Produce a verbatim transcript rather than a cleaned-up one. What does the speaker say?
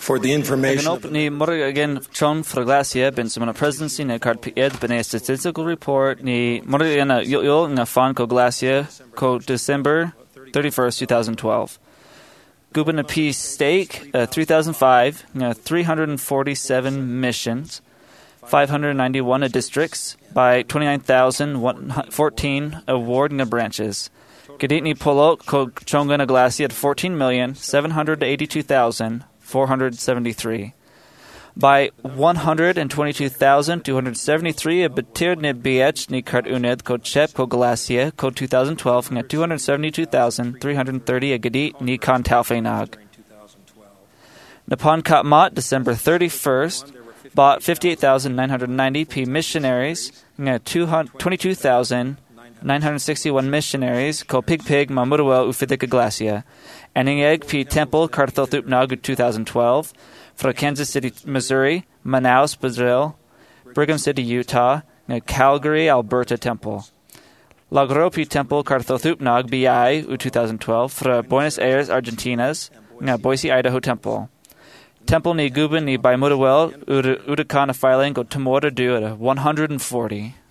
For the information of Ganop ni mor again chon fraglasia ben sumana presidency na card ed ben a statistical report ni mor again yo yo nga fan ko glacia ko December thirty-first, twenty twelve. Gubana Peace Stake, uh, three thousand five, uh, three hundred forty-seven missions, five hundred ninety-one districts by twenty-nine thousand fourteen award branches. Gaditni Polo ko Chongana Glacia at fourteen million seven hundred eighty-two thousand four hundred seventy-three. By one hundred twenty-two thousand two hundred seventy-three, a betir ne biech ni kart uned ko chep ko Glacia ko twenty twelve nga two hundred seventy-two thousand three hundred thirty a gadit ni kan talfenag. Napon Katmat, December thirty-first, bought fifty-eight thousand nine hundred ninety p missionaries nga twenty-two thousand nine hundred sixty-one missionaries ko pig pig mamurwel ufidika Glacia. Aningeg p temple karthothupnag twenty twelve. For Kansas City, Missouri, Manaus, Brazil, Brigham City, Utah, Calgary, Alberta Temple. Lagropi Temple, Karthothupnag, B I, U twenty twelve, for Buenos Aires, Argentinas, Boise, Idaho Temple. Temple ni Guban ni Baimudawel, Udakana filing, go Tamora Duda, one hundred forty.